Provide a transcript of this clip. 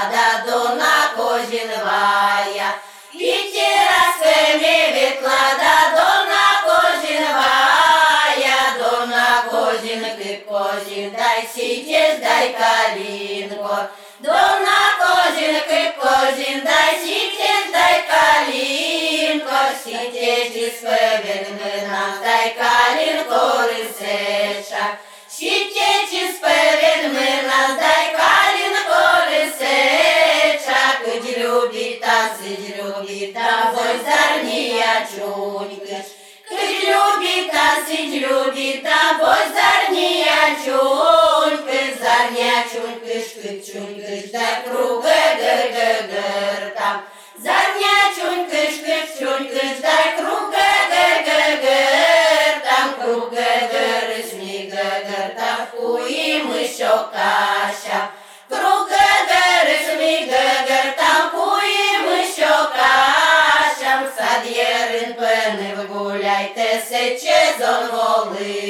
відклада дона кожен вая. І ті расками відклада дона кожен вая, дона кожен кип кожен, дай сітєш, дай калінко. Дона кожен кип кожен, дай сітєш, дай калінко. Сітєш із певен нас, дай калінко лисеча. Сітєш із певен нас, дай калінко лисеча. Кить любить та сить любить та бозарнія чунькиш. Кить любить та сить любить та бозарнія чунькиш. Зарня чунькиш, кить чунькиш, дай круге гер-гер-гер там. Зарня чунькиш, кить чунькиш, дай круге гер-гер-гер там. Круге гер, смі гер-гер там, куїм що каша. Круге гер, смі гер-гер там, куїм що кашам. Сад єрин пени вгуляйте, сече зон воли.